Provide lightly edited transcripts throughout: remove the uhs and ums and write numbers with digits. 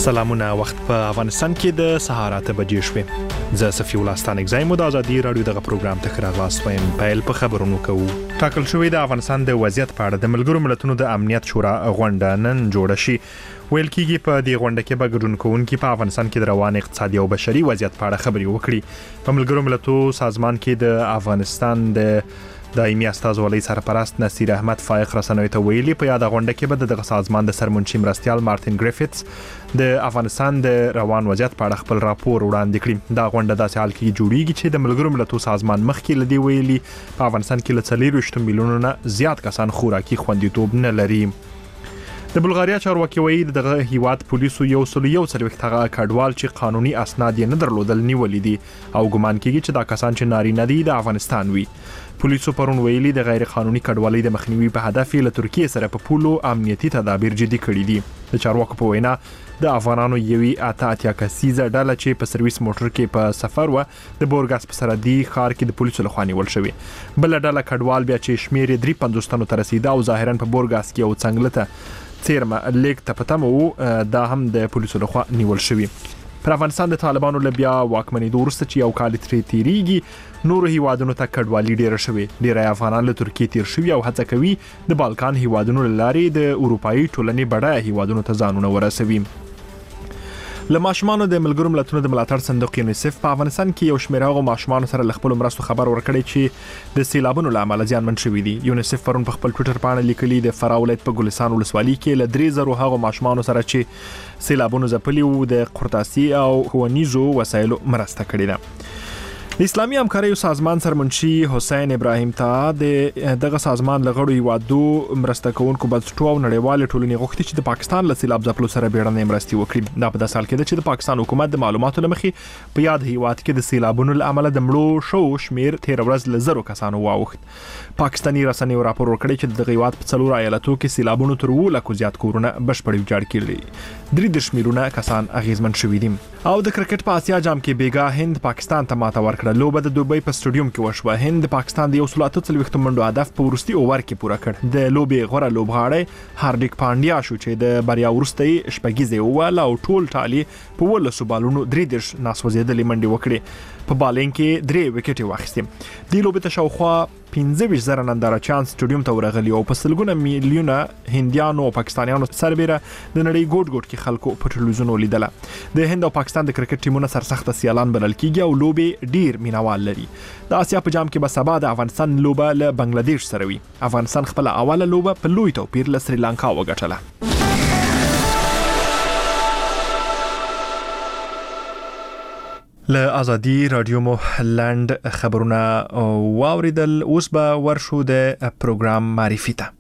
سلامونه وخت په افغانستان کې د سهار 8 بجې شوې زه صفي الله ستانک زایم د ازادي رادیو دغه پروګرام ته خراغلاس وایم پیل په خبرونو کوو ټاکل شوې د افغانستان د وضعیت په اړه د ملګرو ملتونو د امنیت شورا غونډه نن جوړه شي ویل کېږي په دې غونډه کې به ګډون کوونکي په افغانستان کې د روان اقتصادي او بشري وضعیت په اړه خبرې وکړي په ملګرو ملتونو سازمان کې د افغانستان د دایمي استازولۍ سرپرست نصیر احمد فائق رسنوي ته ویلي په یاد غونډه کې به دغه سازمان د سرمنشي مرستيال مارټین ګریفټس د افغانستان د روان وضعیت په اړه خپل راپور وړاندې کړي دا غونډه داسې حال کې جوړیږي چې د ملګرو ملتونو سازمان مخکې لدی ویلي په افغانستان کې ل 40 میلیونو نه زیات کسان خوراکي خوندیتوب نه لري د بلغاریا چارواکي وایي دغه هیواد پولیسو یو څلوېښت کډوال چې قانوني اسناد یې نه درلودل نیولې دي او ګمان کېږي چې دا کسان چې نارینه دي د افغانستان وي پولیسو پرون ویلي د غیر قانوني کډوالۍ د مخنیوي په هدف له ترکیه سره په پولو امنیتي تدابیر جدي کړي دي د چارواکو په وینا د افغانانو یوې اتیا کسیزه ډله چې په سرویس موټر کې په سفر و د بورګاس په سرحدي ښار کې د پولیسو لخوا نیول شوی بل ډله کډوال بیا چې شمیر 350 تنو ته رسیدا او ظاهرا په بورګاس کې او څنګلته چیرمه لیک ته پتمو دا هم د پولیسو لخوا نیول شوی پر افغانستان د طالبانو لبیا واکمنۍ دورسته چې یو کال تیریږي نور هیوادونو ته کډوالي ډیره شوی ډیره افغانان له ترکیه تیر شوی او هڅه کوي د بالکان هیوادونو لارې د اروپאי ټولنې بډای هیوادونو ته ځانونه ورسوي له ماشومانو د ملګرو ملتونو د ملاتړ صندوق یونیسف په افغانستان کې یو شمېر هغه ماشومان سره خپل مرستو خبر ورکړي چې د سیلابونو لامل زیانمن شوي دي یونیسف پرون په خپل ټوئیټر باندې لیکلي د فراه ولایت په ګلستان ولسوالۍ کې ل 3000 هغه ماشومان سره چې سیلابونو ځپلي وو د قرطاسي او ښوونیزو وسایلو مرسته کړې ده د اسلامي همکاریو سازمان سرمنشي حسین ابراهیم ته دغه سازمان لغړو هیوادو مرسته کوونکو بنسټونو او نړیوال ټولنې غوښتي چې د پاکستان له سیلاب ځپلو سره بیړنۍ مرستې وکړي دا په داسې حال کې ده چې د پاکستان حکومت د معلوماتو لمخې په یاد هیواد کې د سیلابونو له امله د مړو شو شمیر 13 ورځ له 0 کسانو واوښت پاکستاني رسنیو راپور ورکړی چې د هیواد په 4 ایالتو کې سیلابونو تر 200 زیات کورونه بشپړ ویجاړ کړي 3 میلیونه کسان اغیزمن شوي دي او د کرکټ په اسیا جام کې بیګا هند پاکستان ته ماته ورکړه لوبه د دوبۍ په سټډیوم کې وشوه هند د پاکستان د 140 منډو هدف په ورستي اوور کې پوره کړ د لوبې غوړه لوبغاړی هاردیک پانډیا شو چې د بریا ورستي شپږیزه وواله او ټول ټالي په 12 بالونو 3 ناسوځېدلې منډې وکړي په بالینګ کې 3 وکټې واخیستې د لوبې ته شاوخوا 15,000 ننداره چانس سټډیوم ته ورغلي او په سلګونه میلیونه هندیانو او پاکستانیانو سربېره د نړۍ ګوټ کې خلکو په ټلویزیون ولیدله د هند او پاکستان د کرکټ ټیمونو سرسخت سیالان بلل کیږي او لوبې ډیر مینوال لري د اسیا په جام کې به سبا د افغانستان لوبه له بنگلاديش سره وي افغانستان خپل اوله لوبه په لوی توپیر له سریلانکا وګټله له ازادي رادیو مو لند خبرونه واوریدل اوس به ورشو د پروګرام معرفي ته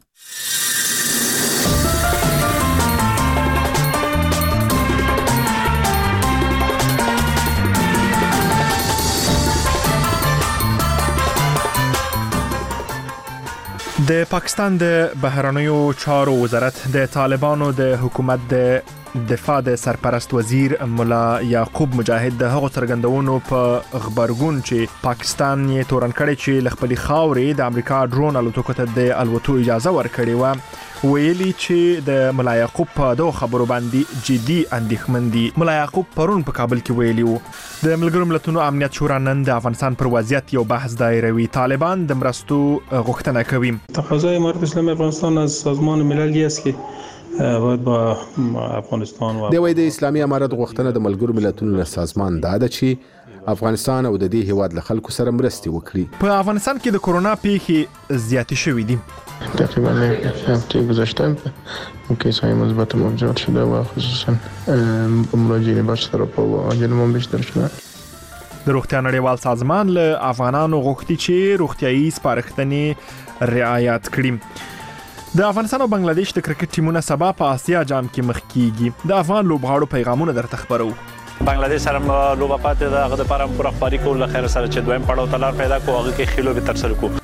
د پاکستان د بهرنیو چارو وزارت د طالبانو د حکومت د دفاع د سرپرست وزیر مولا یعقوب مجاهد د هغو څرګندونو په خبرګون چې پاکستان یې تورن کړی چې خپل خاورې د امریکا ډرون الوتکو ته د الوتو اجازه ورکړې و ویلي چې د مولا یعقوب په دوه خبرو باندې جدي اندېښمن دي مولا یعقوب پرون په کابل کې ویلي وو د ملګرو ملتونو امنیت شورا نن د افغانستان پر وضعیت یو بحث دایروي طالبان د مرستو غوښتنه کوي تقاضای امارت اسلامی افغانستان از سازمان ملل است که باید با افغانستان د وای د اسلامي امارت غوښتنه د ملګرو ملتونو سازمان دا ده چې افغانستان او د دې هیواد له خلکو سره مرستې وکړي په افغانستان کې د کورونا پیښې زیاتې شوې دي تقریبا هفته گذشته کیس‌های مثبت موجود شده و خصوصا مراجعین بخش طرف و عجلمون بیشتر شده د روغتیا نړیوال سازمان له افغانانو غوښتي چې روغتیايي سپارښتنې رعایت کړي د افغانستان او بنگلاديش د کرکټ ټیمونه سبا په آسیا جام کې مخ کیږي د افغان لوبغاړو پیغامونه درته خبرو بنگلاديش سره لوبه پاتې ده هغه د پاره پوره خبري کول له خیر سره چې دویم پړاو تلار پیدا کو هغه کې خېلو به تر سره کو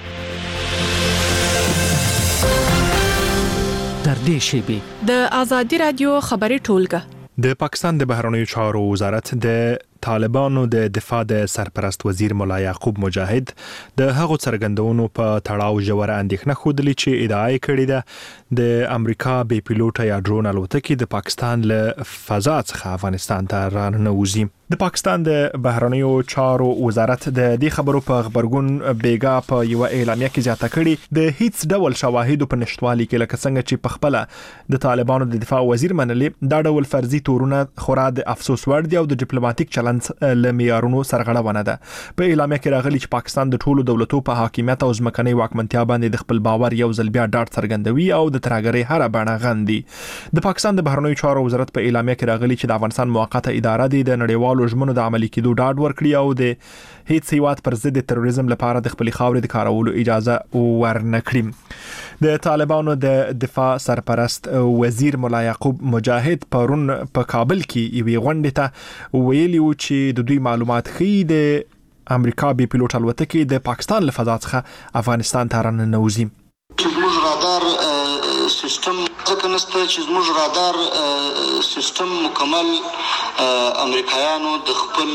در دې شیبه د ازادي رادیو خبري ټولګه د پاکستان د بهرنیو چارو وزارت د طالبانو د دفاع د سرپرست وزیر مولا یعقوب مجاهد د هغو څرګندونو په تړاو ژوره اندېښنه ښودلې چې ادعا یې کړې ده د امریکا بې پیلوټه یا ډرون الوتکې د پاکستان له فضا څخه افغانستان ته راننوځي. د پاکستان د بهرنیو چارو وزارت د دې خبرو په خبرګون بیګا په یو اعلامیه کې زیاته کړې د هیڅ ډول شواهدو په نشټوالي کې لکه څنګه چې په خپل د طالبانو د دفاع وزیر منلې دا ډول فرضي تورونه خورا د افسوس وړ دي او د ډیپلوماټیک چلند له معیارونو سرغړونه ده. په اعلامیه کې راغلي چې پاکستان د ټولو دولتو په حاکمیت او ځمکنۍ واکمنتیا باندې د خپل باور یو ځل بیا ډاډ څرګندوي او د ترهګرۍ هر بڼه غندي. د پاکستان د بهرنیو چارو وزارت په اعلامیه کې راغلي چې د افغانستان موقته اداره د نړیوالو ژمنو د عملي کېدو ډاډ ورکړي او د هیڅ هیواد پر ضد تروریزم لپاره د خپل خاورې د کارولو اجازه ورنکړي. د طالبانو د دفاع سرپرست وزیر مولا یعقوب مجاهد پرون په کابل کې یوې غونډې ته ویلي و چې د دوی معلومات ښیي د امریکا بې پیلوټ الوتکې د پاکستان له فضا څخه افغانستان ته راننوځي. زموږ رادار سیستم ځکه نشته چې زموږ رادار سیستم مکمل امریکایانو د خپل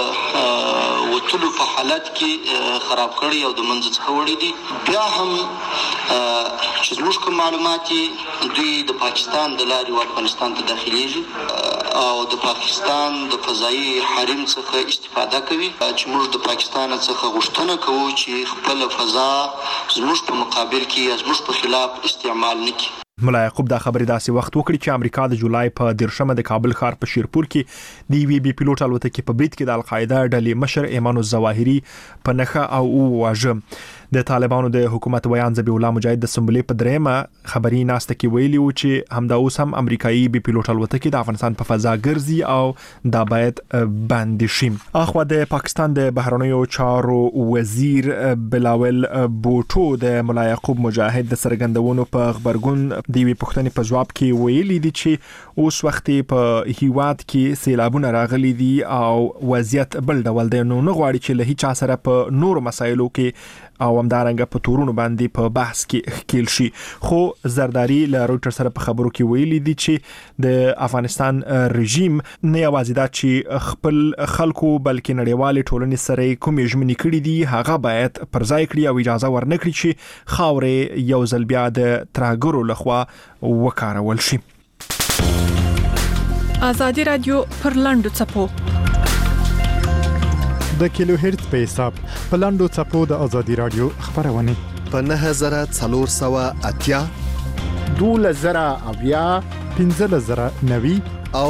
وټلو په حالت کې خراب کړی او د منځ څخه وړي دي. بیا هم چې زموږ کوم معلومات دوی د پاکستان د لارې افغانستان ته داخليږي او د پاکستان د فضایي حریم څخه استفاده کوي چې موږ د پاکستان څخه غوښتنه کوو چې خپل فضا زموږ په مقابل کې زموږ په خلاف استعمال نکړي. مولا یعقوب دا خبرې داسې وخت وکړي چې امریکا د جولای په 13 د کابل ښار په شیرپور کې د یوې بې پیلوټ الوتکې په برید کې د القاعده ډلې مشر ایمان الظواهري په نښه او وواژه. د طالبانو د حکومت ویان ذبیح الله مجاهد د سنبلې په دریمه خبري ناسته کې ویلي و چې همدا اوس هم امریکایي بې پیلوټ الوتکې د افغانستان په فضا ګرځي او دا باید بند شي. اخوا د پاکستان د بهرنیو چارو وزیر بلاول بوټو د مولا یعقوب مجاهد د څرګندونو په خبرګون د یوې پوښتنې په جواب کې ویلي دي چې اوس وخت په هیواد کې سیلابونه راغلي دي او وضعیت بل ډول دی نو نه غواړي چې له هیڅ سره په نورو مسایلو کې او همدارنګه په تورونو باندې په بحث کې ښکیل شي. خو زرداری له رویټر سره په خبرو کې ویلي دي چې د افغانستان رژیم نه یوازې دا چې خپل خلکو بلکې نړیوالې ټولنې سره کومې ژمنې کړې دي هغه باید پر ځای کړي او اجازه ورنکړي چې خاورې یو ځل بیا د ترهګرو لخوا وکارول شي. آزادي رادیو پر لاندو څپو د کیلو هرتز په حساب په لاندو څپو د آزادي رادیو خبرونه په 9480 2000 1590 او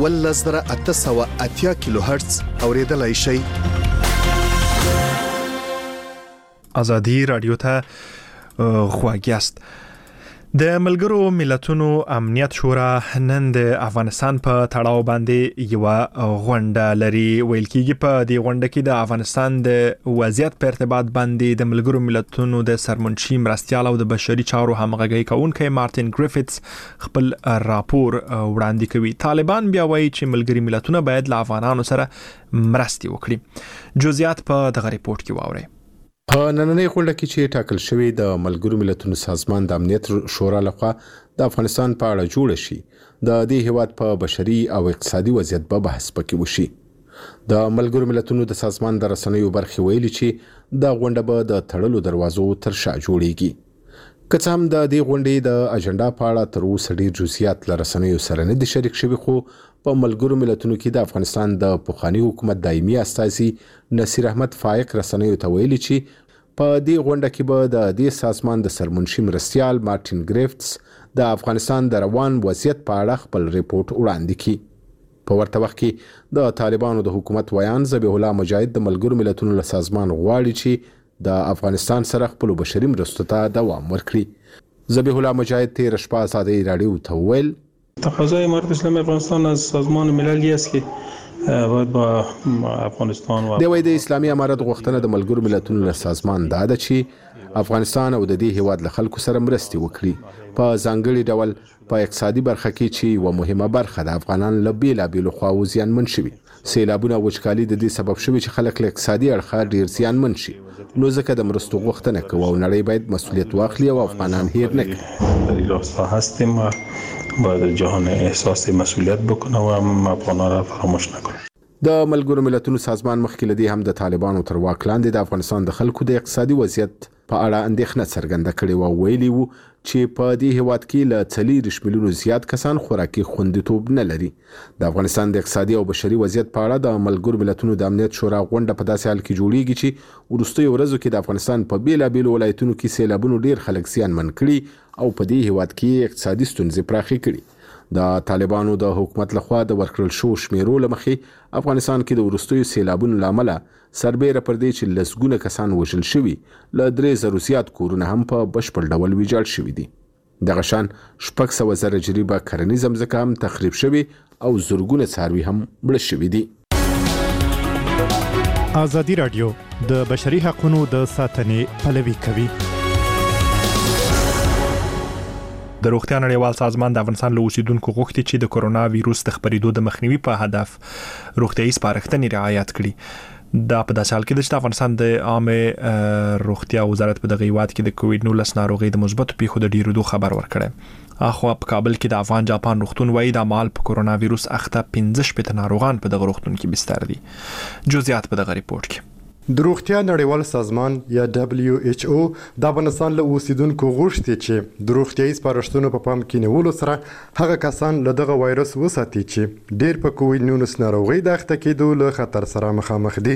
1880 کیلو هرتز اوریدلای شئ. آزادي رادیو ته خواږیاست. د ملګرو ملتونو امنیت شورا نن د افغانستان په تړاو باندې یو غونډه لري. ویل کېږي په دې غونډه کې د افغانستان د وضعیت په ارتباط باندې د ملګرو ملتونو د سرمنشي مرستیال او د بشري چارو همغږي کوونکی مارټین ګریفټس خپل راپور وړاندې کوي. طالبان بیا وایي چې ملګري ملتونه باید له افغانانو سره مرستې وکړي. جزئیات په دغه ریپورت کې واورئ. په نننۍ غونډه کې چې ټاکل شوی د ملګرو ملتونو سازمان د امنیت شورا لخوا د افغانستان په اړه جوړ شي د دې هیواد په بشري او اقتصادي وضعیت په بحث پکې وشي. د ملګرو ملتونو د سازمان د رسنیو برخې ویلي چې د غونډه به د تړلو دروازو تر شا جوړیږي. که څه هم د دې غونډې د اجنډا په اړه تر اوسه ډیر جزئیات له رسنیو سره نه دي شریک شوي خو په ملګرو ملتونو کې د افغانستان د پخوانی حکومت دایمي استازي نصیر احمد فائق رسنیو ته ویلي چې په دې غونډه کې به د دې سازمان د سرمنشي مرستیال مارټین ګریفټس د افغانستان د روان وضعیت په اړه خپل ریپورت وړاندې کړي. په ورته وخت کې د طالبانو د حکومت ویان ذبیح الله مجاهد د ملګرو ملتونو له سازمان غواړي چې د افغانستان سره خپل بشري مرستو ته دوام ورکړي. ذبیح الله مجاهد تیر شپه آزادي رادیو ته ویل تقاضای امارت اسلامی افغانستان از سازمان ملل است که باید با افغانستان و د اسلامي امارت غوښتنه د ملګرو ملتونو له سازمان دا ده چې افغانستان او د دې هیواد له خلکو سره مرستې وکړي په ځانګړي ډول په اقتصادي برخه کې چې یو مهمه برخه د افغانان له بیلابیلو خواو زیانمن شوي. سیلابونه او وچکالي د دې سبب شوي چې خلک له اقتصادي اړخه ډیر زیانمن شي. نو ځکه د مرستو غوښتنه کوو او نړۍ باید مسؤلیت واخلي او افغانان هیر نه کړي. در این راستا هستیم و باید جهان احساس مسئولیت بکنه و افغانان را فراموش نکنه. د ملګرو ملتونو سازمان مخکې لدی هم د طالبانو تر واک لاندې د افغانستان د خلکو د اقتصادي وضعیت په اړه اندېښنه څرګنده کړې و. ویلي وو چې په دې هیواد کې له 40 میلیونو زیات کسان خوراکي خوندیتوب نه لري. د افغانستان د اقتصادي او بشري وضعیت په اړه د ملګرو ملتونو د امنیت شورا غونډه په داسې حال کې جوړیږي چې وروستیو ورځو کې د افغانستان په بیلابیلو ولایتونو کې سیلابونو ډیر خلک زیانمن کړي او په دې هیواد کې اقتصادي ستونزې پراخې کړي. د طالبانو د حکومت لخوا د ورکړل شو شمیرو لمخې افغانستان کې د وروستیو سیلابونو لامل سربېره پر دې چې لسګونه کسان وژل شوي له 3,000 زیات کورونه هم په بشپړ ډول ویجاړ شوي دي. دغه شان 600,000 جریبه کرنیز ځمکه هم تخریب شوي او زرګونه څاروي هم مړه شوي دي. ازادي رادیو د بشري حقوقو د ساتنې پلوي کوي. د روغتیا نړیوال سازمان د افغانستان له اوسیدونکو غوښتي چې د کرونا وایروس د خپرېدو د مخنیوي په هدف روغتیايي سپارښتنې رعایت کړي. دا په داسې حال کې د افغانستان د عامه روغتیا وزارت په دغه هیواد کې د کووډ-19 ناروغي د مثبتو پیښو د ډیرېدو خبر ورکړی. اخو په کابل کې د افغان جاپان روغتون وایي د مال په کرونا وایروس اخته 15 ناروغان په دغه روغتون کې بستر دي. جزئیات په دغه ریپورت کې. د روغتیا نړیوال سازمان یا WHO د افغانستان له اوسیدونکو غوښتي چې د روغتیايي سپارښتنو په پام کې نیولو سره هغه کسان له دغه وایرس وساتي چې ډیر په کووډ-19 ناروغي د اخته کېدو له خطر سره مخامخ دي.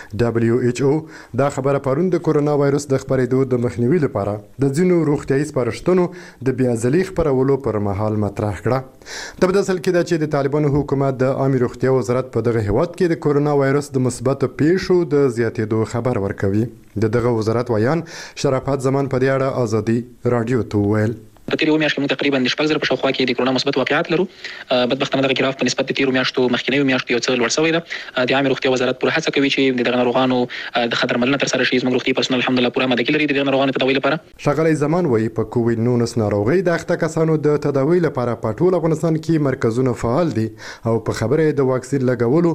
WHO دا خبره پرون د کرونا وایرس د خپرېدو د مخنیوي لپاره د ځینو روغتیايي سپارښتنو د بیا ځلي خپرولو پر مهال مطرح کړه. د بدل کې دا چې د طالبانو حکومت د عامه روغتیا وزارت په دغه هیواد کې د کرونا وایرس د مثبتو پیښو د زیاتېدو خبر ورکوي. دغه وزارت ویان شرافت زمان په دې اړه ازادي رادیو ته ویل. په تیرو میاشتو موږ تقریبا 10,000 په شاوخوا کې د کرونا مثبت واقعیات لرو. بدبختانه دغه ګراف په نسبت د تیرو میاشتو مخکینیو میاشتو یو څه لوړ شوی ده. د عامه روغتیا وزارت پوره هڅه کوي چې دغه ناروغانو د خطر ملنه تر سره شي. زموږ روغتي پرسونل الحمدلله پوره آمادګي لري د ناروغانو تداوی لپاره. ښاغلی زمان وایي په کووډ-19 ناروغي د اخته کسانو د تداوی لپاره په ټول افغانستان کې مرکزونه فعال دي او په خبره د واکسین لګولو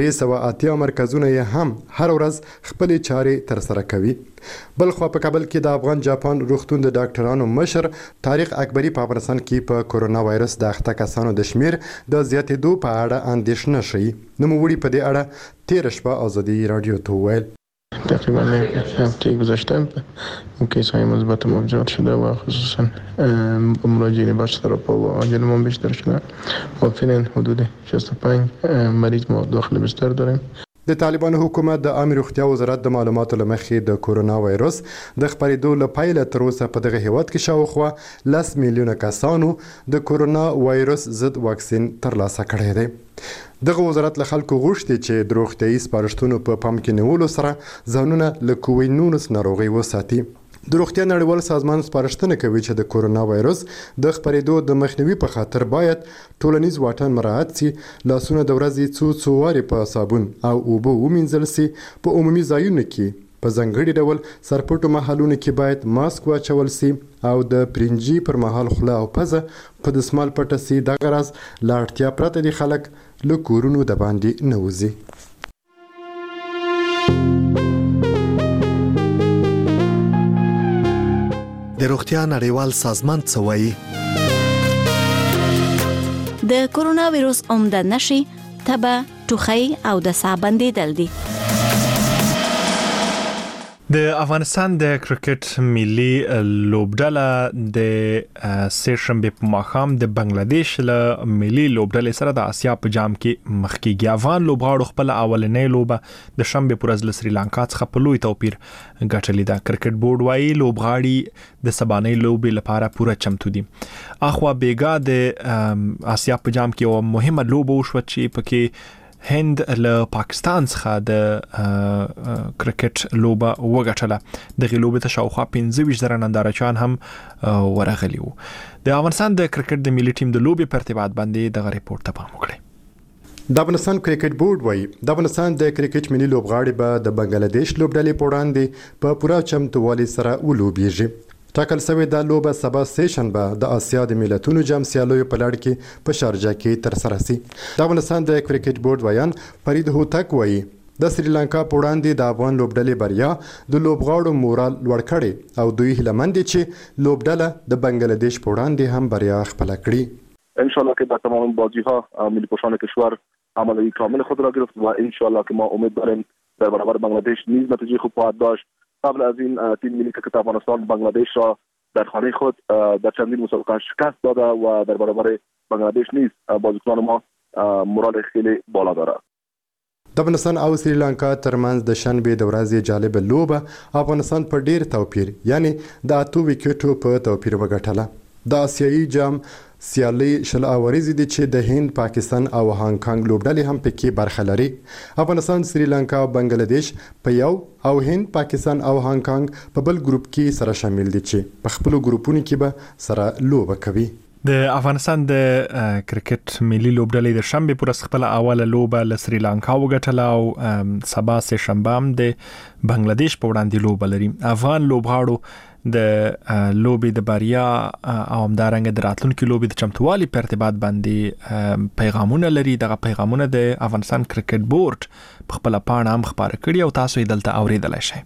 380 مرکزونه یې هم هر ورځ خپل چارې تر سره کوي. بلخوا په کابل کې د افغان جاپان روغتون د ډاکټرانو مشر طارق اکبری په افغانستان کې په کرونا وایرس د اخته کسانو د شمیر د زیاتېدو په اړه اندېښنه شي. نوموړي په دې اړه تیر شپه ازادي رادیو ته ویل. تقریبا هفته گذشته کیس‌های مثبت موجود شده و خصوصا مراجعین بیشتر و عجلمون بیشتر شده و فعلا حدود 65 مریض ما داخل بستر داریم. د طالبانو حکومت د عامه روغتیا وزارت د معلوماتو لمخې د کرونا وایرس د خپرېدو لپاره تر اوسه په دغه هیواد کې شاوخوا 10 میلیونه کسانو د کرونا وایرس ضد واکسین ترلاسه کړی دی. دغه وزارت له خلکو غوښتي چې د روغتیايي سپارښتنو په پام کې نیولو سره ځانونه له کووډ-19 ناروغي وساتي. د روغتیا نړیوال سازمان سپارښتنه کوي چې د کرونا وایرس د خپرېدو د مخنیوي په خاطر باید ټولنیز واټن مراعات شي، لاسونه د ورځې څو وارې په صابون او اوبه ومینځل شي، په عمومي ځایونو کې په ځانګړي ډول سرپټو محلونو کې باید ماسک واچول شي او د پرنجي پر مهال خوله او پزه په دسمال پټه شي. دغه راز له اړتیا پرته د خلک له کورونو د باندې نه وځي. د روغتیا نړیوال سازمان څه وایي؟ د کرونا وایروس عمده نښې تبه، ټوخی او د ساه بندیدل دي. د افغانستان د کرکټ ملي لوبډله د سېشنبه په ماښام د بنگلاديش له ملي لوبډلې سره د آسیا په جام کې مخ کېږي. افغان لوبغاړو خپل اولنۍ لوبه د شنبه پر ورځ له سریلانکا څخه په لوی توپیر ګټلې ده. کرکټ بورډ وايي لوبغاړي د سبانۍ لوبې لپاره پوره چمتو دي. اخوا بیګا د آسیا په جام کې یو مهمه لوبه وشوه چې پکې هند له پاکستان څخه د کرکټ لوبه وګټله. دغه لوبه ته شاوخوا 15,000 نندارچیان هم ورغلي وو. د افغانستان د کرکټ د ملي ټیم د لوبې په ارتباط باندې دغه ریپورت ته پام وکړئ. د افغانستان کرکټ بورډ وایي د افغانستان د کرکټ ملي لوبغاړي به د بنگلاديش لوبډلې په وړاندې په پوره چمتووالي سره ولوبېږي. ټاکل شوې دا لوبه سبا سېشنبه د آسیا د ملتونو جام سیالیو په لړ کې په شارجه کې ترسره شي. د افغانستان د کرکټ بورډ ویان فرید هوتک وایي د سریلانکا په وړاندې د افغان لوبډلې بریا د لوبغاړو مورال لوړ کړي او دوی هیله مند دي چې لوبډله د بنگلاديش په وړاندې هم بریا خپل کړي. ان شاء الله که با تمام بازی‌ها ملی پوشان کشور عملی کامل خود را گرفت و انشالله که ما امید داریم در برابر بنگلادش نیز نتیجه خوب خواهد داشت. قبل از این تیم ملی کرکت افغانستان بنگلادش را در خانه خود در چندین مسابقه شکست داده و در برابر بنگلادش نیز بازیکنان ما مورال خیلی بالا دارد. د افغانستان او سریلانکا ترمنځ د شنبې د ورځې جالب لوبه افغانستان په ډیر توپیر یعنی د 8 وکټو په توپیر وګټله. د آسیایي جام سیالي شل اوریزې دي چې د هند، پاکستان او هانګ کانګ لوبډلې هم پکې برخه لري. افغانستان، سریلانکا او بنگلاديش په یو او هند، پاکستان او هانګ کانګ په بل ګروپ کې سره شامل دي چې په خپل ګروپونو کې به سره لوبه کوي. د افغانستان د کرکټ ملي لوبډلې د شنبه پر خپل اوله لوبه ل سریلانکا وګټله او سبا سه شنبه هم د بنگلاديش په وړاندې لوبه لري. افغان لوبغاړو د لوبې د بریا او همدارنګه د راتلونکو لوبې د چمتووالي په ارتباط باندې پیغامونه لري. دغه پیغامونه د افغانستان کرکټ بورډ په خپل پاڼه هم خبره کړي او تاسو یې دلته اوریدلای شئ.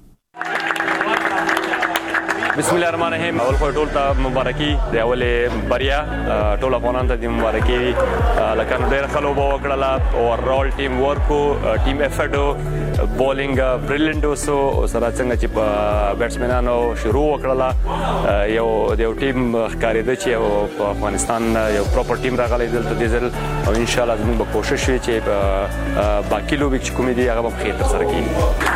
بسم الله الرحمن الرحیم. اول خو ټول ته مبارکي د اولې بریا ټول افغانانو ته د مبارکي لکه نو ډېر خلک وکړه اوورال ټیم ورکو ټیم افورټ بولینګ بریلینټ وسو سره څنګه چې بیټسمنانو شروع وکړه یو ټیم ښکارېده چې په افغانستان یو پراپر ټیم راغلی دلته دیزل او ان شاء الله زموږ به کوشش وي چې باقي لوبې چې کومې دي هغه به خیر تر سره کړي.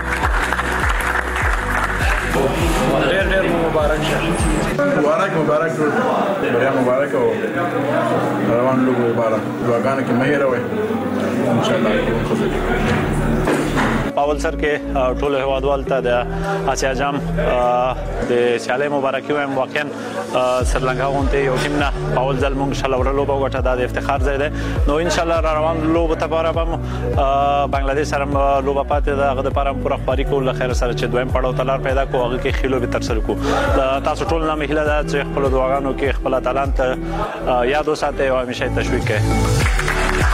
ډېر مبارک شه مبارک بریا مبارک او روان لوبو مبارک دعاګانې کې مې راوي ان شاء الله. پاول سر کې ټول هوادوال ته د آسیا جام د سیالي مبارکي وایم. واقعا سریلانکا غونډه یو ټیم نه پاول ځل مونږ شل ور لوبه وګټه د افتخار ځای ده. نو ان شاء الله روان لوبه ته لپاره به بنگلاديش سره لوبه پاتې ده. هغه د پرم پوره خبري کول خیر سره چې دویم پړاو تلار پیدا کو هغه کې خلو به تر سره کو. تاسو ټول نه مهله ده چې خپل دعاګانو کې خپل تعلانت یاد وساتئ او همیشه تشویق کړئ.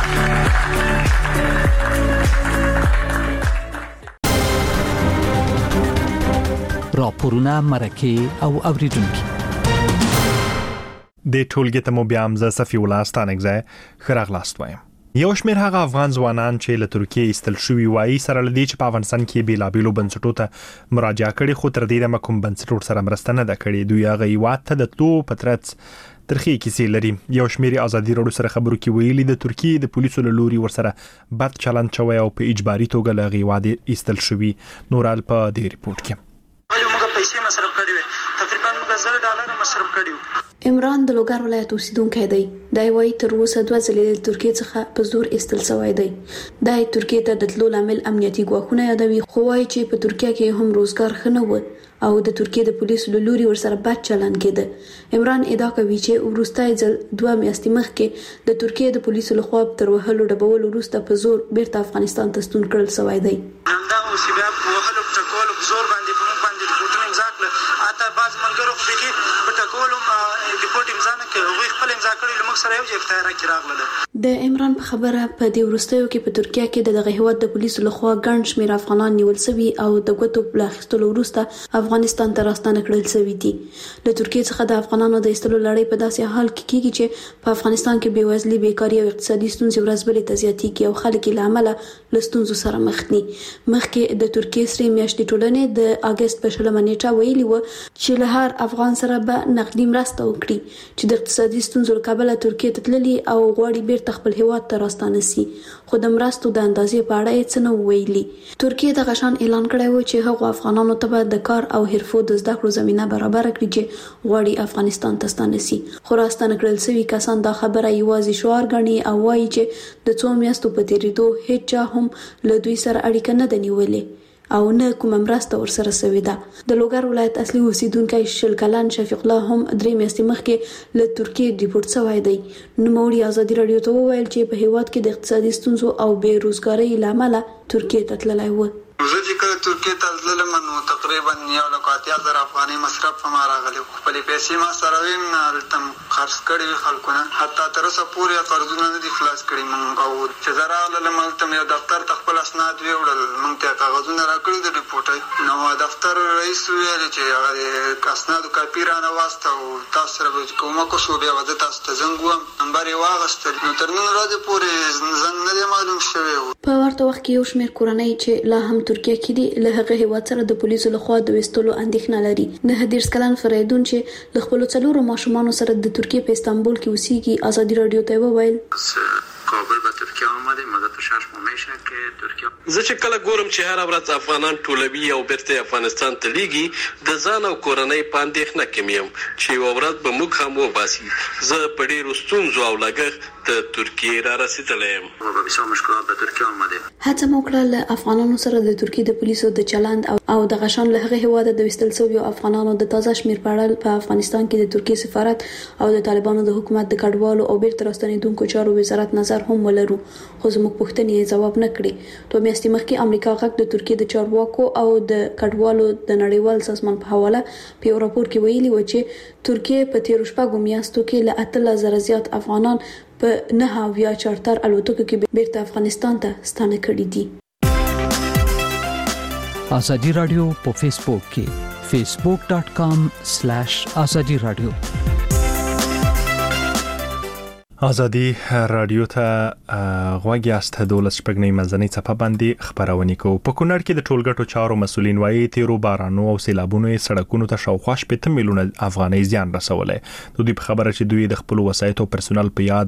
راپورونه مرکه او اوریدونکو د ټولګي ته مو بیا هم زه صفي الله ستانکزی خراغلاست وایم. یو شمېر هغه افغان ځوانان چې له ترکیې ایستل شوي وایي سره لدی چې په افغانستان کې بیلابیلو بنسټونو ته مراجعه کړې خو تر دې دمه کوم بنسټ سره مرسته نه ده کړې. دوی هغه هیواد ته د تلو په ترڅ ترخی کیسې لري. یو شمېر ازادي راډیو سره خبرو کې ویلي د ترکیې د پولیسو له لوري ورسره بد چلند شوی او په اجباري توګه له هیواد ایستل شوي. نورال په دې ریپورت کې پیسې مصرف کړې وي، تقریبا موږ $1000 مصرف کړیو. عمران د لوګر ولایت اوسیدونکی دی. دا وایي تر اوسه 2 ځلې د ترکیې څخه په زور ایستل شوی دی. دا ترکیې ته د تلو لامل امنیتي ګواښونه یادوي، خو وایي چې په ترکیه کې هم روزګار ښه نه و او د ترکیې د پولیسو له لوري ورسره بد چلند کېده. عمران ادعا کوي چې وروستی ځل 2 میاشتې مخکې د ترکیې د پولیسو لخوا تر وهلو ډبولو وروسته په زور بیرته افغانستان ته ستون کړل شوی دی. همدا اوس بیا په وهلو ټکولو په زور باندې په موږ باندې رپورټونه امضا کړل. اته بعض ملګرو خو پکې په ټکولو رپورټ امضا نه کړ، هغوی خپل امضا کړی له موږ سره یو ځای افتخار کې راغلل. د عمران په خبره په دې وروستیو کې په ترکیه کې دغه هیواد د پولیسو لخوا ګڼ شمېر افغانان نیول شوي او د ګوتو په اخیستلو وروسته افغانستان ته راستانه کړل شوي دي. له ترکیې څخه د افغانانو د ایستلو لړۍ په داسې حال کې کېږي چې په افغانستان کې بېوزلي، بیکاري او اقتصادي ستونزې ورځ بلې ته زیاتېږي او خلک یې له امله له ستونزو سره مخ دي. مخکې د ترکیې سرې میاشتې ټولنې د اګست په 20 نیټه ویلي و چې له هر افغان سره به نقدي مرسته وکړي چې د اقتصادي ستونزو له کبله ترکیې ته تللي او غواړي بیرته خپل هیواد ته راستانه سي، خو د مرستو د اندازې په اړه یې څه نه ویلي. ترکیې دغه شان اعلان کړی و چې هغو افغانانو ته به د کار او حرفو د زده کړو زمینه برابر کړي چې غواړي افغانستان ته ستانه سي. خو راستانه کړل شوي کسان دا خبره یوازې شعار ګڼي او وایي چې د 2 میاشتو په تیریدو هیڅ چا هم له دوی سره اړیکه نه ده نیولې او نه کومه مرسته ورسره شوې ده. د لوګر ولایت اصلي اوسیدونکی 20 کلن شفیق الله هم 3 میاشتې مخکې له ترکیې ډیپورټ شوی دی. نوموړي ازادي راډیو ته وویل چې په هیواد کې د اقتصادي ستونزو او بې روزګارۍ له امله ترکیې ته تللی و. زه چې کله ترکیې ته تللم نو تقریبا 1,80,000 افغانۍ مصرف په ما راغلی. خپلې پیسې ما سره وې، هلته خرڅ کړې وې خلکو نه، حتی تر اوسه پورې قرضونه نه دي خلاص کړي مونږ. او چې زه راغلم هلته مې یو دفتر ته خپل اسناد ویوړل، مونږ ته کاغذونه راکړي د ریپورټۍ. نو دفتر رئیس ویل چې هغه د اسنادو کاپي رانه واستو، تاسو سره به کومک وشو. بیا به زه تاسو ته زنګ ووهم، نمبر یې واخیستل. نو تر نن ورځې پورې زنګ نه دی معلوم شوی و. په ورته وخت کې یو شمېر کورنۍ چې لا هم ترکیه کې دي له هغه هیواد سره د پولیسو لخوا د وستلو اندېښنه لري. 19 کلن فریدون چې له خپل 4 ماشومانو سره د ترکیه په استانبول کې اوسېږي ازادي رادیو ته وویل کابل به ترکیه آمده مدت 6 ماه میشه که ترکیه. زه چې کله ګورم چې هر ورځ افغانان ټولوي او بیرته افغانستان ته لیږي، د ځان او کورنۍ په اندېښنه کې یم چې یوه ورځ به موږ هم وباسي. زه په ډېرو ستونزو او لګښت د ترکیې را رسېدلی یم. بسیار مشکلات به ترکیه آمده. هڅه مو کړه له افغانانو سره د ترکیې د پولیسو د چلند او د غشان له هغه هیواده د وستل شویو افغانانو د تازه شمیر په اړه په افغانستان کې د ترکیې سفارت او د طالبانو د حکومت د کډوالو او بیرته راستنېدونکو چارو وزارت نظر هم ولرو، خو زموږ پوښتنې ځواب نه کړي. 2 میاشتې مخکې امریکا غږ د ترکیې د چارواکو او د کډوالو د نړیوال سازمان په حواله په یو راپور کې ویلي و چې ترکیې په تیرو 4 میاشتو کې له 8,000 زیات افغانان په 9 چارتر الوتکو کې بیرته افغانستان ته ستانه کړي دي. ازادي رادیو په فیسبوک کې facebook.com/azadi radio. ازادي رادیو ته غوږی است د 12 منځنۍ څپه باندې خبرونه کوي. په کونړ کې د ټولګټو چارو مسولین وایي تیرو بارانو او سیلابونو سړکونو ته شاوخوا 8 میلیونه افغانۍ زیان رسولې. دوی په خبره چې دوی د خپل وسایتو پرسونل په یاد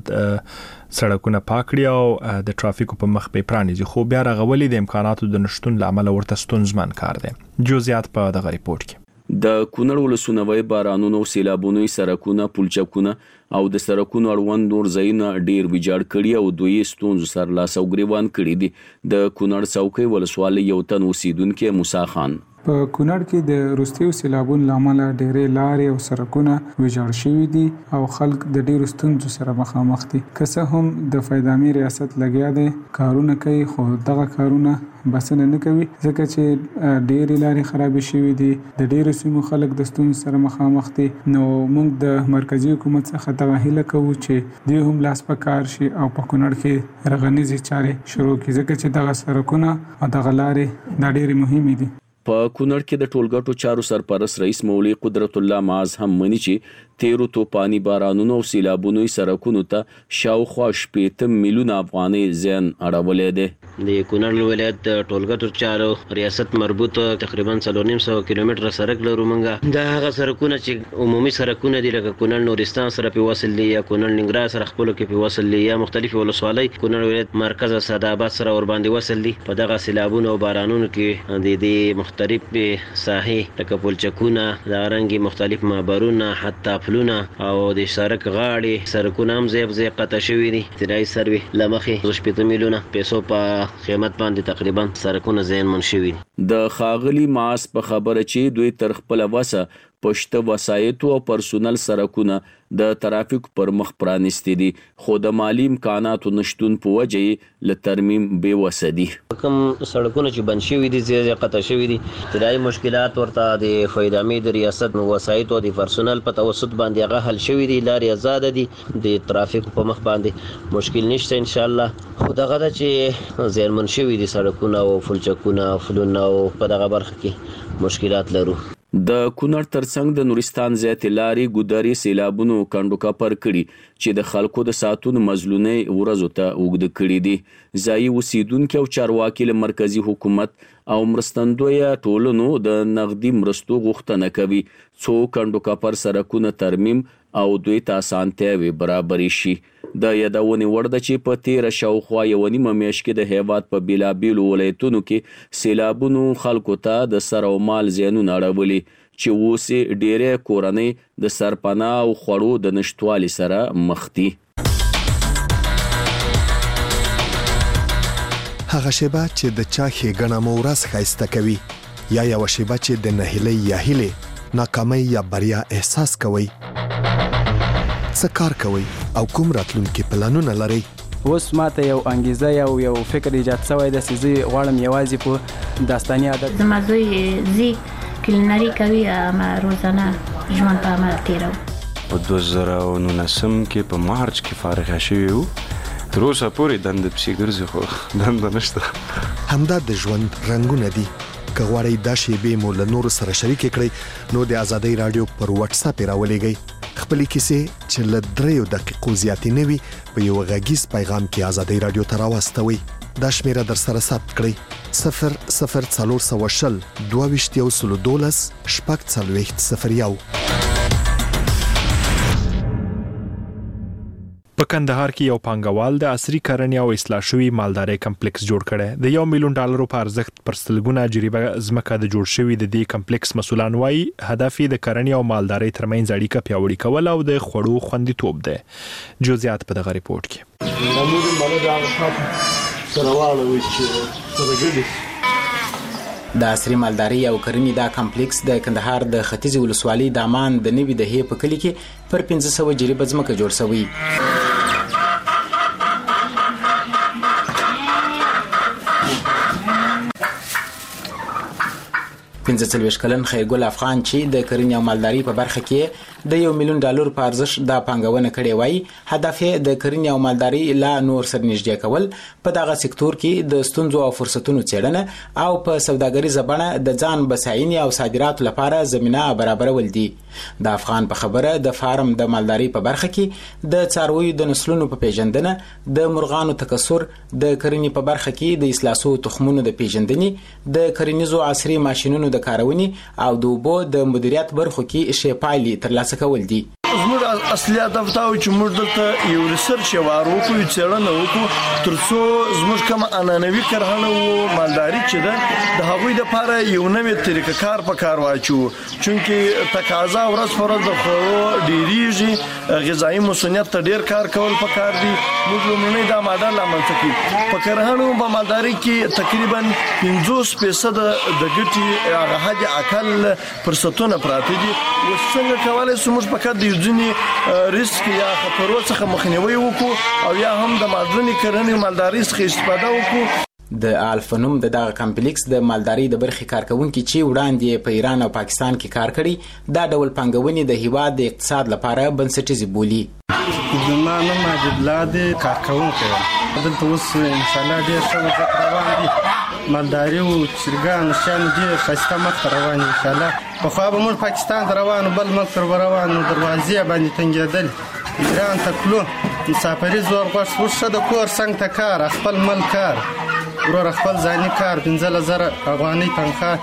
سړکونه پاکړي او د ټرافیکو په مخ په پرانیزي، خو بیا رغولې د امکاناتو د نشټون لامل ورته ستونزمن کار دی. جزئیات په دغه ریپورت کې. د کونړ ولسوالۍ بارانونو او سیلابونو سړکونه، پلچکونه او د سړکونو اړوند نور ځایونه ډیر ویجاړ کړي او دوی ستونزو سره لاس او ګریوان کړي دي. د کونړ څوکۍ ولسوالۍ یو تن اوسیدونکو موسی خان په کونړ کې د روستیو سیلابونو لامل ډېرې لارې او سړکونه ویجاړ شوي دي او خلک د ډېرو ستونزو سره مخامخ دي. که څه هم د فیضامي ریاست لګیا دی کارونه کوي، خو دغه کارونه بسنه نه کوي ځکه چې ډېرې لارې خرابې شوي دي، د ډېرو سیمو خلک د ستونزو سره مخامخ دي. نو موږ د مرکزی حکومت څخه دغه هیله کوو چې دوی هم لاس په کار شي او په کونړ کې رغنیزې چارې شروع کړي ځکه چې دغه سړکونه او دغه لارې دا ډېرې مهمې دي. په کونړ کې د ټولګټو چارو سرپرست رئیس مولوی قدرت الله معاذ هم مني چې تیرو توپانی بارانونو او سیلابونو سړکونو ته شاوخوا 8 میلیونه افغانۍ زیان اړولې ده. د کونړ ولایت ټولګټو چارو ریاست مربوط تقریبا 300 کیلومتره سړک لرو. مونږه دا هغه سړکونه چې عمومي سړکونه دي لکه کونړ نورستان سره په وصل دي یا کونړ ننګرهار سره خپل کې په وصل دي یا مختلفي ولسوالۍ کونړ ولایت مرکز سعدآباد سره ور باندې وصل دي. په دغه سیلابونو او بارانونو کې د مختلف ساحې لکه پلچکونه، دا رنګي مختلف معبرونه، حتی پلونه او د سړک غاړې سړکونه هم زیب قطع شوي دي. ابتدایي سروې لمخې 8 میلیونه پیسو په قیمت باندې تقریبا سړکونه زیانمن شوي دي. د خاغلی ماس په خبره چې دوی تر خپل وسه پښته وسایتو او پرسونل سړکونه د ترافیک پر مخ پرانستي دي، خو د مالی امکاناتو نشټون په وجه له ترمیم بے وسدي. کوم سړکونه چې بند شوي دي زیات قطع شوي دي، ابتدایي مشکلات ورته د فیضامي د ریاست وسایتو او د پرسونل په توسط باندې هغه حل شوي دي. لارې آزاد دي، د ترافیک په مخ باندې مشکل نشته ان شاء الله. خو دغه چې زیانمن شوي دي سړکونه او فلچکونه او فلونه او په دغه برخه کې مشکلات لرو. د کونړ ترڅنګ د نورستان زیات لارې ګوداري سیلابونو کندو کپر کړي چې د خلکو د ساتون مزلونې ورځو ته وګد کړي دي. ځای اوسیدونکو او چارواکي له مرکزی حکومت او مرستندوی ټولنو د نغدي مرستو غوښتنه کوي څو کندو کپر سړکونه ترمیم او دوی ته اسانتیاوي برابر شي. د یادونې وړ ده چې په 13 شاوخوا یو نیمه میاشت کې د هیواد په بیلابیلو ولایتونو کې سیلابونو خلکو ته د سر او مال زیانونه اړولي چې اوس ډېرې کورنۍ د سرپناه او خوړو د نشټوالي سره مخ دي. هغه شیبه چې د چا ښېګڼه مو ورځ ښایسته کوي یا یوه شیبه چې د نهیلۍ یا هیلې ناکامۍ یا بریا احساس کوئ. څه کار کوئ او کوم راتلونکي پلانونه لرئ؟ اوس ماته یو انګیزه یو فکر ایجاد شوی دی چې زه غواړم یوازې په داستاني ادب زما زوی کلینري کوي ما روزانه ژوند په عمل تیرو. په 2019 کې په مارچ کې فارغ شوی وو. تر اوسه پورې دنده پسې ګرځي خو دنده نشته. همدا د ژوند رنګونه دي. که غواړئ دا شیبې مو له نورو سره شریکې کړئ نو د ازادۍ رادیو پر واتس اپ راولېږئ. خپلې کیسې چې له 3 دقیقو زیاتې نه وي په یو غږیز پیغام کې ازادۍ رادیو ته راواستوئ. دا شمیره در سره ثبت کړئ 00420 22 40 په کندهار کې یو پانګوال د عصري کرنې او اصلاح شوی مالدارۍ کمپلیکس جوړ کړي. د $1 ملیون په ارزښت پر سلګونه جریبه ځمکه د جوړ شوی د دې کمپلیکس مسولان وایي هدف د کرنې او مالدارۍ ترمنځ اړیکه پیاوړې کول او د خوړو خوندیتوب دی. جزئیات په دغه ریپورت کې. د عصري مالدارۍ او کرنې دا کمپلیکس د کندهار د ختیځ ولسوالۍ د امان د نوي دهې په کلي کې پر 1500 جریبه ځمکه جوړ شوی. 45 کلن خیرګل افغان چې د کرنې او مالدارۍ په برخه کې د $1 ملیون په ارزښت د پانګونه کړې وای هدف د کرنې او مالدارۍ لا نور سر نږدې کول په دغه سکتور کې د ستونزو او فرصتونو څېړنه او په سوداګریزه بڼه د ځان بساینې او صادراتو لپاره زمينه برابرول دي. د افغان په خبره د فارم د مالدارۍ په برخه کې د څارویو د نسلونو په پیژندنه د مرغانو تکثر د کرنې په برخه کې د اصلاحو تخمونو د پیژندنې د کرنیزو عصري ماشينونو د کارونې او د اوبو د مدیریت برخو کې شپایلي ترلاسه کول دي. زموږ اصلي هدف دا و چې موږ دلته یو ریسرچ وکړو څېړنه وکړو ترڅو زموږ کوم انانوي کرهڼه او مالداري چې ده د هغوی لپاره یو نوې طریقه کار په کار واچو چونکې تقاضا ورځ پر ورځ د خوړو ډیریږي غذایي مسؤلیت ته ډیر کار کول پکار دي. موږ لومړی دا ماډل عملته کړو په کرهڼه او مالداري کې تقریبا 50% د ګټې هغه حد اقل فرصتونه پراته دي. وڅنګه کولای شو موږ په کډ ځینې ریسک یا خطرونو څخه مخنیوي وکړو او یا هم د مالدارۍ کرنې مالدارۍ څخه استفاده وکړو. د الفنوم دغه کمپلیکس د مالدارۍ د برخې کارکونکو چې وړاندې په ایران او پاکستان کې کار کړي دا ډول پانګونې د هیواد د اقتصاد لپاره بنسټیزه بولي. زما نوم ماجد الله دی کارکونکی دلته اوس ان شاء الله ډېر ښه وضعیت روان دي مالداري او چرګان شیان ډېر ښایسته مخ روان ان شاء الله. پخوا به موږ پاکستان ته روانو بل ملک ته روانو دروازې باندې تنګېدل ایران ته تلو مسافري زور غوښ ورشه د کور څنګ ته کار خپل مل کار ورور خپل ځاني کار 15,000 افغانۍ تنخواه.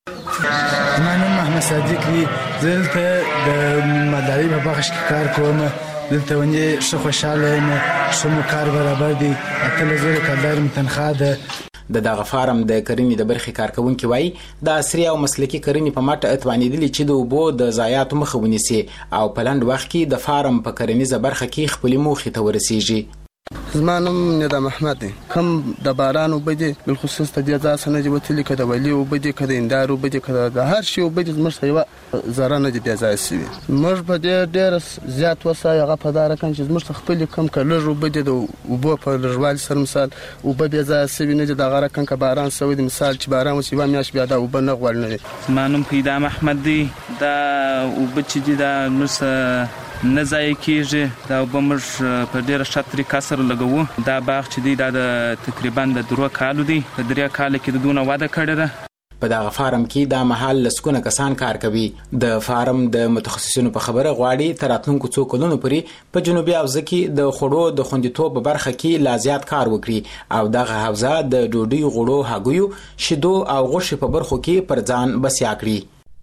زما نوم محمد صادق دی دلته د مالدارۍ په برخه کې کار کوم دلته ونې ښه خوشاله یم ښه مو کار برابر دی 8,000 کارګر تنخواه ده. د دغه فارم د کرنې د برخې کارکونکو وایي د عصري او مسلکي کرنې په مټ اتوانیدلی چې د اوبو د ضایعاتو مخه ونیسي او په لنډ وخت کې د فارم په کرنیزه برخه کې خپل موخې ته ورسیږي. زما نوم ندام احمد دی کوم د باران او بده بالخصوص ته د ځاسه نه جوړتلی کده ولی او بده کده اندار او بده کده د هر شی او بده زموږ یو زره نه دی ځای سی موږ په ډېر زیات وسای هغه په دار کان چې زموږ خپل کم کلر او بده د اوبو په لږوال سره مثال او بده ځای سی نه د غره کان ک باران سوي د مثال چې باران وسی و میاش بیا د اوبو نه غوړ نه. زما نوم پیدا احمد دی دا او بچی دی دا نوس نه ځای کېږي دا وبمر په ډیره ښه طریقه سره لګوو. دا باغ چې دی دا د تقریبا د 3 کالو دی په 3 کال کې د دونه واده کړی ده. په دغه فارم کې د محل لسکونه کسان کار کوي. د فارم د متخصصینو په خبره غواړي تر راتلونکو څو کلونو پورې په جنوبي حوزه کې د خوړو د خوندیتوب په برخه کې لا زیات کار وکړي او دغه حوزه د ډوډۍ غوړو هګیو شیدو او غوښې په برخو کې پر ځان بسیا کړي.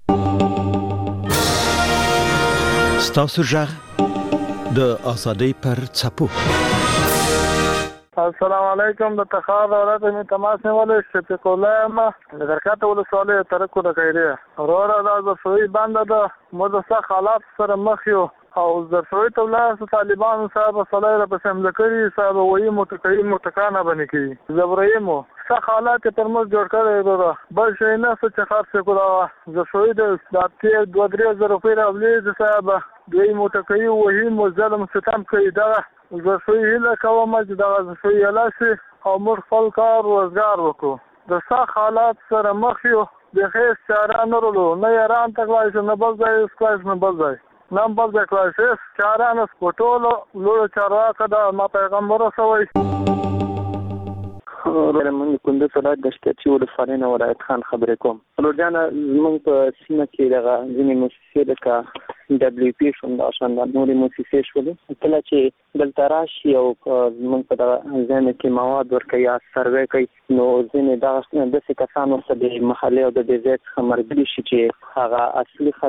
ستاسو ژغ د ازادۍ پر څپو. السلام علیکم د تخار ولایت می تماس نیولې شفیق الله ما د درکاته ولسوالۍ ترکو د خیریه وروره دا زفوی باندې د مدرسه حالات سره مخ یو او زفوی تولاس طالبان صاحب صلی الله په سم ذکرې صاحب وایي متکانه باندې کی زبرایمو څه حالات پر موږ جوړ کړی وروره بل شي نه څه خاص کو دا زفوی د 2-3 زره روپۍ راولې صاحب دوی موټکې وهي مو ظلم ستم کوي دغه زه سوی هیله کوم چې دغه سوی لاسي او موږ خپل کار روزګار وکړو د سخت حالات سره مخ یو د هیڅ چاره نه لرو نه ایران ته کلای شو نه بل ځای کلای شو نه بل ځای نه بل ځای کلای شو چاره نه سپټولو لوړ چارواکه د ما پیغمبر رسوي من کندز ولایت د شتچی ولسوالۍ نه ولایت خان خبرې کوم ورجانه زموږ په سیمه کې دغه ځینې مؤسسې لکه WP شوندا شوندا نورې مؤسسې شولې کله چې دلته راشي او زموږ په دغه ځینې کې مواد ورکوي یا سروې کوي نو ځینې دغه داسې کسان ورته د محلې او د دې ځای څخه مرګلي شي چې هغه اصلي